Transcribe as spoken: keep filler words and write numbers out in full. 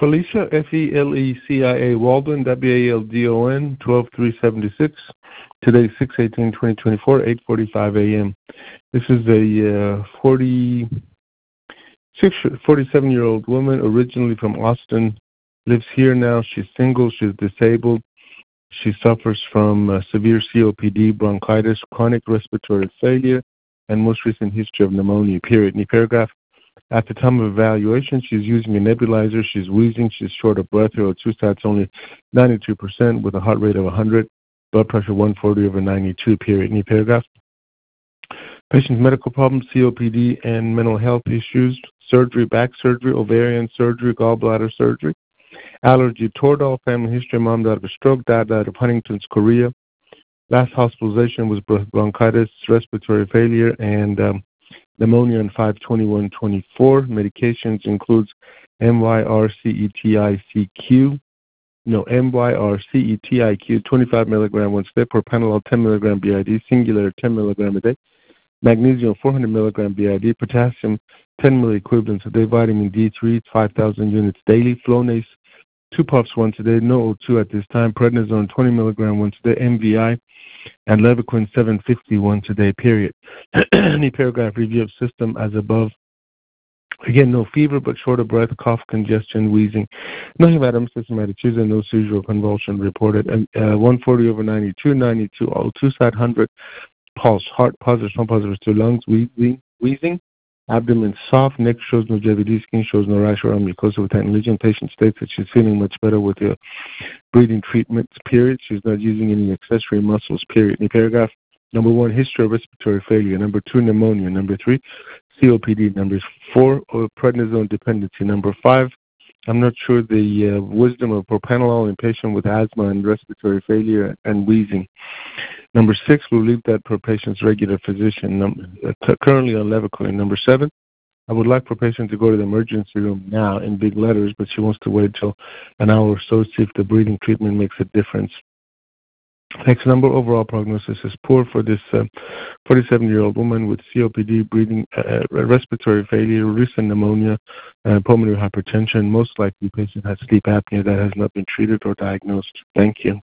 Felicia, F E L E C I A, Waldon, W A L D O N, twelve three seventy-six. Today, six eighteen twenty twenty-four, eight forty-five a.m. This is a uh, forty-six, forty-seven-year-old woman, originally from Austin, lives here now. She's single. She's disabled. She suffers from uh, severe C O P D, bronchitis, chronic respiratory failure, and most recent history of pneumonia, period. New paragraph. At the time of evaluation, she's using a nebulizer. She's wheezing. She's short of breath. Her O two stats only ninety-two percent with a heart rate of one hundred. Blood pressure one forty over ninety-two, period. New paragraph. Patient's medical problems, C O P D, and mental health issues, surgery, back surgery, ovarian surgery, gallbladder surgery, allergy, Toradol, family history, mom died of a stroke, dad died of Huntington's chorea. Last hospitalization was bronchitis, respiratory failure, and um, pneumonia on five twenty-one twenty-four. Medications includes M Y R C E T I C Q, no, M Y R C E T I Q, twenty-five milligram once a day, propranolol ten milligram B I D, singular ten milligram a day, magnesium four hundred milligram B I D, potassium ten milliequivalents a day, vitamin D three, five thousand units daily, Flonase two puffs once a day, no O two at this time, prednisone twenty milligram once a day, M V I, and Levaquin seven fifty once a day, period. Any paragraph review of system as above. Again, no fever, but short of breath, cough, congestion, wheezing. No hematemesis, hematuria, no seizure or convulsion reported. And uh, one forty over ninety-two, ninety-two, O two sat one hundred, pulse, heart positive, strong positive to lungs, wheezing, wheezing, abdomen soft, neck shows no J V D, skin shows no rash or mucosa with tight lesion. Patient states that she's feeling much better with the breathing treatments, period. She's not using any accessory muscles, period. Any paragraph. Number one, history of respiratory failure. Number two, pneumonia. Number three, C O P D. Number four, prednisone dependency. Number five, I'm not sure the uh, wisdom of propranolol in patient with asthma and respiratory failure and wheezing. Number six, we'll leave that per patient's regular physician. Number, uh, currently on Levaquin. Number seven, I would like for patient to go to the emergency room now in big letters, but she wants to wait till an hour or so to see if the breathing treatment makes a difference. Next number, overall prognosis is poor for this uh, forty-seven-year-old woman with C O P D, breathing, uh, respiratory failure, recent pneumonia, uh, pulmonary hypertension. Most likely, patient has sleep apnea that has not been treated or diagnosed. Thank you.